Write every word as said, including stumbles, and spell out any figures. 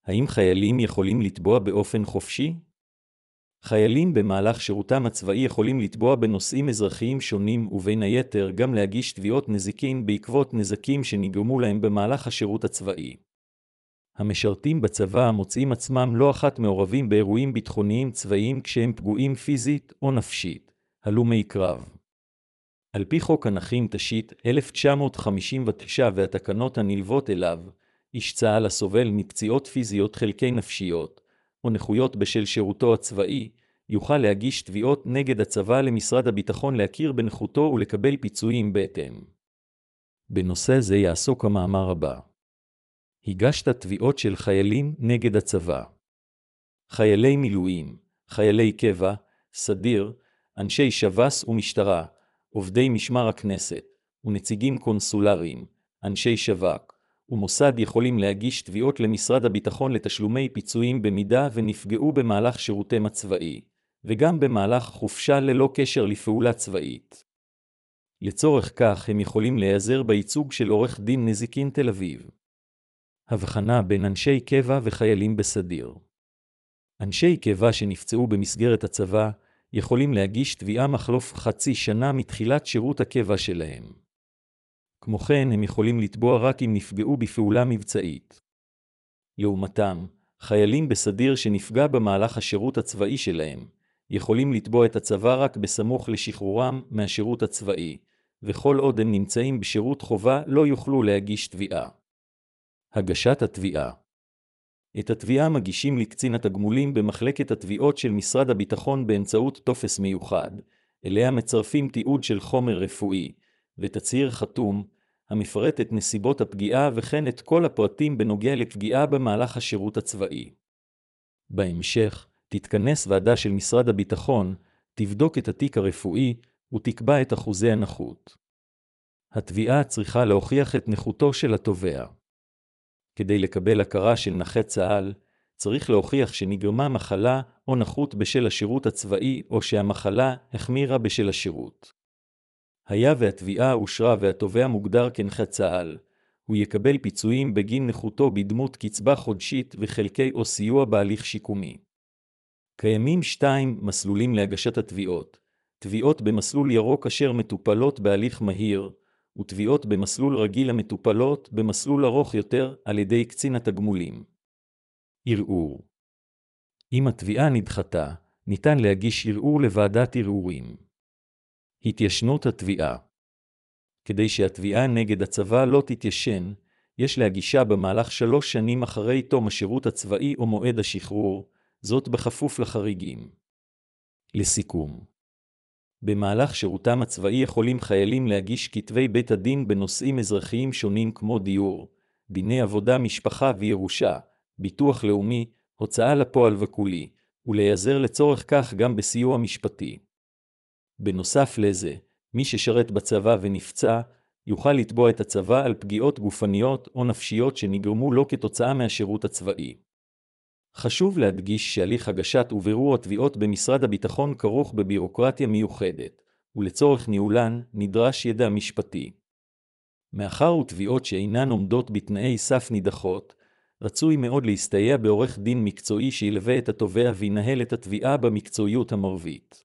האם חיילים יכולים לתבוע באופן חופשי? חיילים במהלך שירותם הצבאי יכולים לתבוע בנושאים אזרחיים שונים ובין היתר גם להגיש תביעות נזיקין בעקבות נזקים שנגרמו להם במהלך השירות הצבאי. המשרתים בצבא מוצאים עצמם לא אחת מעורבים באירועים ביטחוניים צבאיים כשהם פגועים פיזית או נפשית, הלומי קרב. על פי חוק הנכים תש"ט אלף תשע מאות חמישים ותשע והתקנות הנלוות אליו, איש צה"ל הסובל מפציעות פיזיות חלקי נפשיות או נכויות בשל שירותו הצבאי, יוכל להגיש תביעות נגד הצבא למשרד הביטחון להכיר בנכותו ולקבל פיצויים בהתאם. בנושא זה יעסוק המאמר הבא. הגשת תביעות של חיילים נגד הצבא. חיילי מילואים, חיילי קבע, סדיר, אנשי שב"ס ומשטרה, עובדי משמר הכנסת, ונציגים קונסולריים, אנשי שב"כ, ומוסד יכולים להגיש תביעות למשרד הביטחון לתשלומי פיצויים במידה ונפגעו במהלך שירותם הצבאי, וגם במהלך חופשה ללא קשר לפעולה צבאית. לצורך כך הם יכולים להיעזר בייצוג של עורך דין נזיקין תל אביב. הבחנה בין אנשי קבע וחיילים בסדיר. אנשי קבע שנפצעו במסגרת הצבא יכולים להגיש תביעה מחלוף חצי שנה מתחילת שירות הקבע שלהם. כמו כן, הם יכולים לתבוע רק אם נפגעו בפעולה מבצעית. לעומתם, חיילים בסדיר שנפגע במהלך השירות הצבאי שלהם, יכולים לתבוע את הצבא רק בסמוך לשחרורם מהשירות הצבאי, וכל עוד הם נמצאים בשירות חובה לא יוכלו להגיש תביעה. הגשת התביעה. את התביעה מגישים לקצין התגמולים במחלקת התביעות של משרד הביטחון באמצעות טופס מיוחד, אליה מצרפים תיעוד של חומר רפואי, ותצהיר חתום, המפרט את נסיבות הפגיעה וכן את כל הפרטים בנוגע לפגיעה במהלך השירות הצבאי. בהמשך, תתכנס ועדה של משרד הביטחון, תבדוק את התיק הרפואי ותקבע את אחוזי הנכות. התביעה צריכה להוכיח את נכותו של התובע. כדי לקבל הכרה של נכה צה"ל, צריך להוכיח שנגרמה מחלה או נכות בשל השירות הצבאי או שהמחלה החמירה בשל השירות. היה והתביעה אושרה והתובע מוגדר כנכה צה"ל, הוא יקבל פיצויים בגין נכותו בדמות קצבה חודשית וחלקי או סיוע בהליך שיקומי. קיימים שתיים מסלולים להגשת התביעות, תביעות במסלול ירוק אשר מטופלות בהליך מהיר, ותביעות במסלול רגיל המטופלות במסלול ארוך יותר על ידי קצין התגמולים. ערעור. אם התביעה נדחתה, ניתן להגיש ערעור לוועדת ערעורים. התיישנות התביעה. כדי שהתביעה נגד הצבא לא תתיישן, יש להגישה במהלך שלוש שנים אחרי תום השירות הצבאי או מועד השחרור, זאת בכפוף לחריגים. לסיכום. במהלך שירותם הצבאי יכולים חיילים להגיש כתבי בית הדין בנושאים אזרחיים שונים כמו דיור, דיני עבודה, משפחה וירושה, ביטוח לאומי, הוצאה לפועל וכולי, ולהיעזר לצורך כך גם בסיוע משפטי. בנוסף לזה, מי ששרת בצבא ונפצע, יוכל לתבוע את הצבא על פגיעות גופניות או נפשיות שנגרמו לו כתוצאה מהשירות הצבאי. חשוב להדגיש שהליך הגשת ובירור התביעות במשרד הביטחון כרוך בבירוקרטיה מיוחדת, ולצורך ניהולן נדרש ידע משפטי. מאחר ותביעות שאינן עומדות בתנאי סף נידחות, רצוי מאוד להסתייע בעורך דין מקצועי שילווה את התובע וינהל את התביעה במקצועיות המרבית.